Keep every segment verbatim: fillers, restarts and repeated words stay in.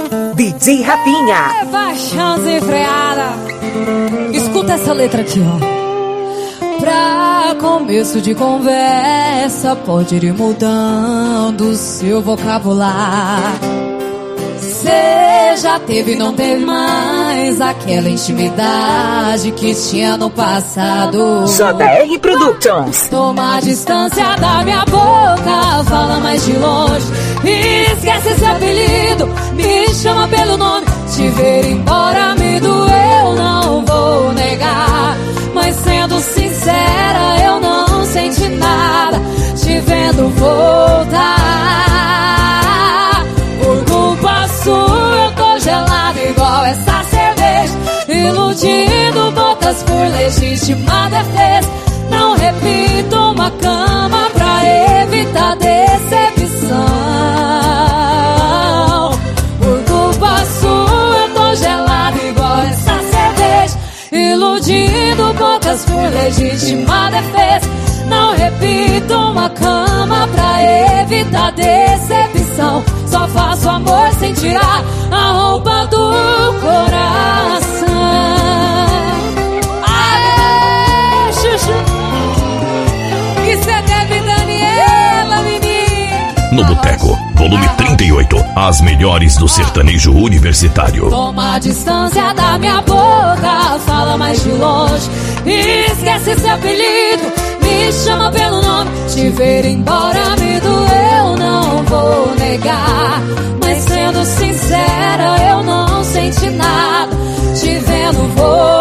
D J Rafinha. É paixão desenfreada. Escuta essa letra aqui, ó. Pra começo de conversa, pode ir mudando seu vocabulário. Cê já teve e não teve mais aquela intimidade que tinha no passado. J R Productions. Toma a distância da minha boca, fala mais de longe. Esquece esse apelido, me chama pelo nome. Te ver embora me doeu, não vou negar. Mas sendo sincera, eu não senti nada te vendo voltar. Por culpa sua eu tô gelado igual essa cerveja, iludindo bocas por legítima defesa. Não repito uma cama pra evitar decepção. Por culpa sua eu tô gelado igual essa cerveja, iludindo bocas por legítima defesa. Não repito uma cama pra evitar decepção. Só faço amor sem tirar a roupa do coração. Aê, Chuchu! Isso é Deb Daniela, menina. No Boteco, volume trinta e oito. As melhores do sertanejo universitário. Toma a distância da minha boca, fala mais de longe. Esquece esse apelido, me chama pelo nome. Te ver embora me doeu, não vou negar. Mas sendo sincera, eu não senti nada te vendo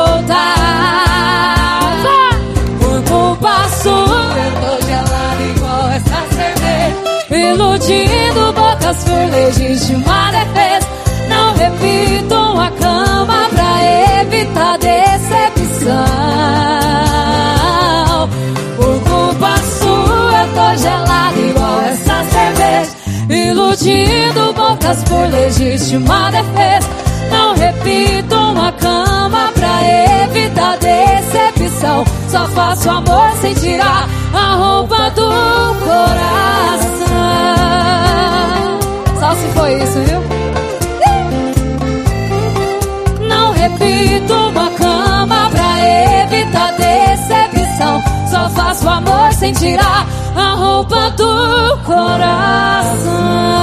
voltar. Por culpa sua eu tô gelado igual essa cerveja, iludindo bocas por legítima defesa. Não repito uma cama pra evitar decepção. Por culpa sua eu tô gelado igual essa cerveja, iludindo bocas por legítima defesa. Não repito uma cama pra evitar decepção. Só faço amor sem tirar a roupa do coração. Só se foi isso, viu? Não repito uma cama pra evitar decepção. Só faço amor sem tirar a roupa do coração.